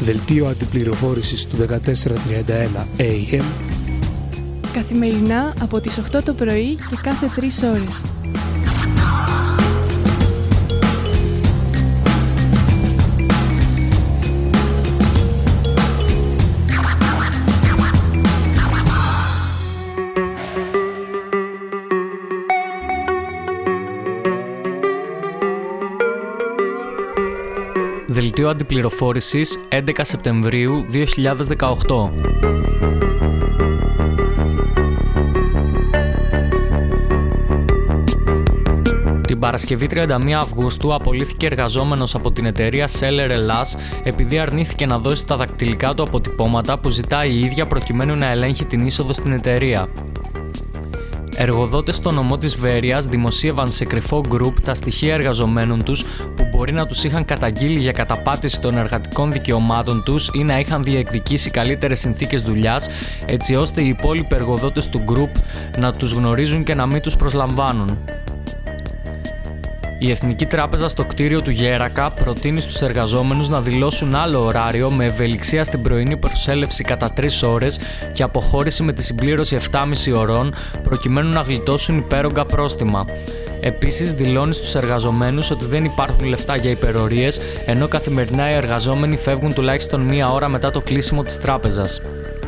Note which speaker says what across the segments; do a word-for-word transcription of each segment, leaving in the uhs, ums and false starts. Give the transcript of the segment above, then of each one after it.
Speaker 1: Δελτίο αντιπληροφόρησης του δεκατέσσερα τριάντα ένα έι εμ.
Speaker 2: Καθημερινά από τις οκτώ το πρωί και κάθε τρεις ώρες.
Speaker 3: Δελτίο αντιπληροφόρησης έντεκα Σεπτεμβρίου δύο χιλιάδες δεκαοκτώ. Την Παρασκευή τριάντα μία Αυγούστου απολύθηκε εργαζόμενος από την εταιρεία Seller Ελλάς επειδή αρνήθηκε να δώσει τα δακτυλικά του αποτυπώματα που ζητάει η ίδια προκειμένου να ελέγχει την είσοδο στην εταιρεία. Εργοδότες στο νομό της Βέρειας δημοσίευαν σε κρυφό γκρουπ τα στοιχεία εργαζομένων τους που μπορεί να τους είχαν καταγγείλει για καταπάτηση των εργατικών δικαιωμάτων τους ή να είχαν διεκδικήσει καλύτερες συνθήκες δουλειάς, έτσι ώστε οι υπόλοιποι εργοδότες του γκρουπ να τους γνωρίζουν και να μην τους προσλαμβάνουν. Η Εθνική Τράπεζα στο κτίριο του Γέρακα προτείνει στους εργαζόμενους να δηλώσουν άλλο ωράριο με ευελιξία στην πρωινή προσέλευση κατά τρεις ώρες και αποχώρηση με τη συμπλήρωση επτά και μισή ωρών προκειμένου να γλιτώσουν υπέρογκα πρόστιμα. Επίσης, δηλώνει στους εργαζομένους ότι δεν υπάρχουν λεφτά για υπερορίες, ενώ καθημερινά οι εργαζόμενοι φεύγουν τουλάχιστον μία ώρα μετά το κλείσιμο της τράπεζας.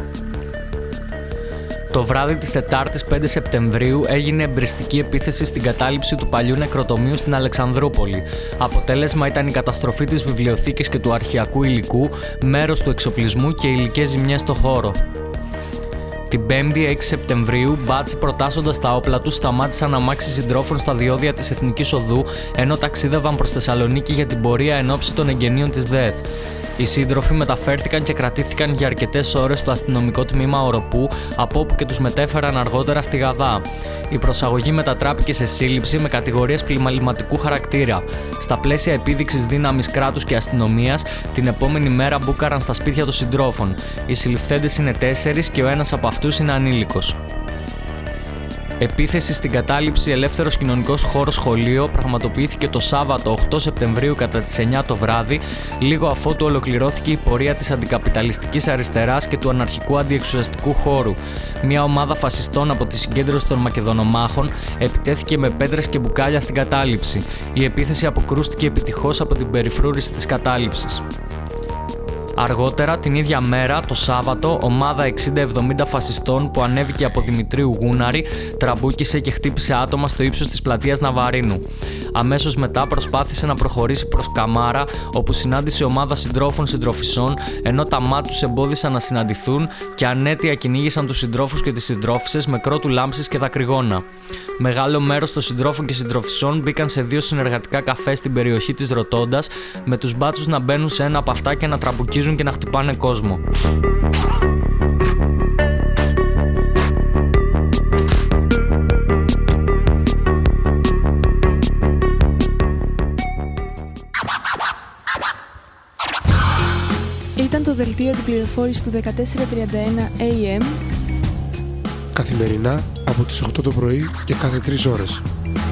Speaker 3: Το βράδυ της Τετάρτης πέντε Σεπτεμβρίου έγινε εμπριστική επίθεση στην κατάληψη του παλιού νεκροτομείου στην Αλεξανδρούπολη. Αποτέλεσμα ήταν η καταστροφή της βιβλιοθήκης και του αρχειακού υλικού, μέρος του εξοπλισμού και υλικές ζημιές στο χώρο. Την Πέμπτη έξι Σεπτεμβρίου, μπάτσοι προτάσσοντας τα όπλα τους σταμάτησαν αμάξι συντρόφων στα διόδια της Εθνικής Οδού, ενώ ταξίδευαν προς Θεσσαλονίκη για την πορεία εν ώψη των εγγενείων της ΔΕΘ. Οι σύντροφοι μεταφέρθηκαν και κρατήθηκαν για αρκετές ώρες στο αστυνομικό τμήμα Οροπού, από όπου και τους μετέφεραν αργότερα στη Γαδά. Η προσαγωγή μετατράπηκε σε σύλληψη με κατηγορίες πλημεληματικού χαρακτήρα. Στα πλαίσια επίδειξης δύναμης κράτους και αστυνομίας, την επόμενη μέρα μπούκαραν στα σπίτια των συντρόφων. Οι συλληφθέντες είναι τέσσερις και ο ένας από αυτούς είναι ανήλικος. Επίθεση στην κατάληψη Ελεύθερος Κοινωνικός Χώρος Σχολείο πραγματοποιήθηκε το Σάββατο οκτώ Σεπτεμβρίου κατά τις εννιά το βράδυ, λίγο αφότου ολοκληρώθηκε η πορεία της αντικαπιταλιστικής αριστεράς και του αναρχικού αντιεξουσιαστικού χώρου. Μια ομάδα φασιστών από τη συγκέντρωση των Μακεδονομάχων επιτέθηκε με πέτρες και μπουκάλια στην κατάληψη. Η επίθεση αποκρούστηκε επιτυχώς από την περιφρούρηση της κατάληψης. Αργότερα, την ίδια μέρα, το Σάββατο, ομάδα εξήντα εβδομήντα φασιστών που ανέβηκε από Δημητρίου Γούναρη τραμπούκησε και χτύπησε άτομα στο ύψος της πλατείας Ναβαρίνου. Αμέσως μετά προσπάθησε να προχωρήσει προς Καμάρα, όπου συνάντησε ομάδα συντρόφων συντροφισσών, ενώ τα ΜΑΤ τους εμπόδισαν να συναντηθούν και ανέτεια κυνήγησαν τους συντρόφους και τις συντρόφισσες με κρότου λάμψης και δακρυγόνα. Μεγάλο μέρος των συντρόφων και συντροφισσών μπήκαν σε δύο συνεργατικά καφέ στην περιοχή της Ροτόντας, με τους μπάτσους να μπαίνουν σε ένα από αυτά και να τραμπουκίζουν και να χτυπάνε κόσμο.
Speaker 2: Ήταν το δελτίο αντιπληροφόρησης του δεκατέσσερα τριάντα ένα έι εμ.
Speaker 1: Καθημερινά από τις οκτώ το πρωί και κάθε τρεις ώρες.